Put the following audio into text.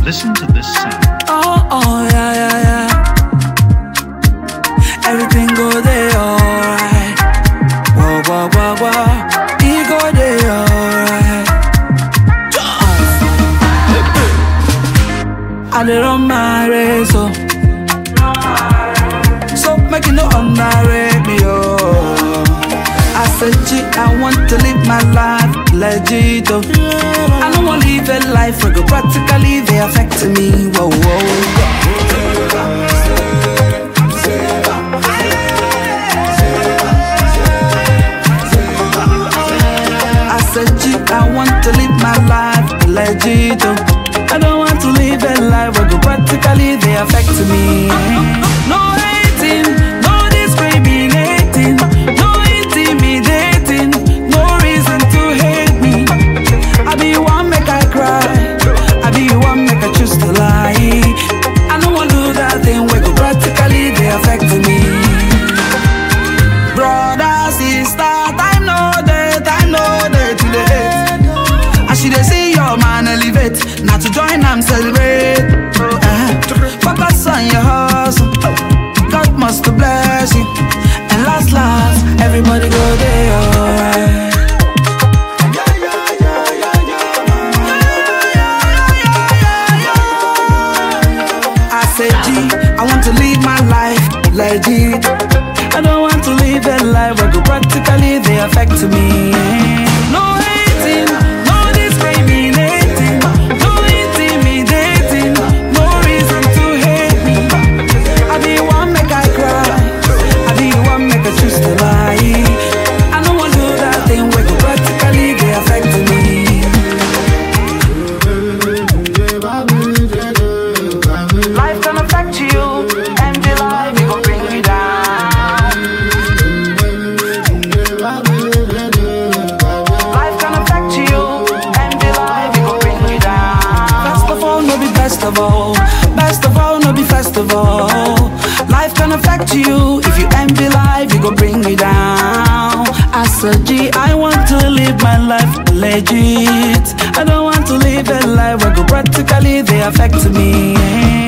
Listen to this sound. Oh, yeah. Everything go there alright. Whoa. It go there alright. I dey run my race, so make you no underrate me, oh. I said, G, I want to live my life legit, oh. I don't want to live a life where go practically they affect me, whoa. I said, G, I want to live my life legit, oh. I don't want to live a life where go practically they affect me. No hating, no discriminating, no intimidating, no reason to hate me. I be one make I cry, I be one make I choose to lie. I don't want to do that thing where go practically they affect me. Brother, sister, time no day to the hate. I should see your man elevate. Now to join them celebrate. Focus on your hustle. God must bless you. And last, everybody go there alright. I said, G, I want to live my life legit. I don't want to live a life where go practically they affect me. No hating, no discriminating, no intimidating, no reason to hate me. I be one make I cry, I be one make I choose to lie. I don't want to do that thing where go practically they affect me. Life can affect you, and the life it gon' bring you down. Life can affect you, and the life it gon' bring you down. Best of all, no be best of all. Best of all, no be first of all. Life can affect you. If you envy life, it gon' bring you down. I said, G, I want to live my life legit. I don't want to live a life where go practically they affect me.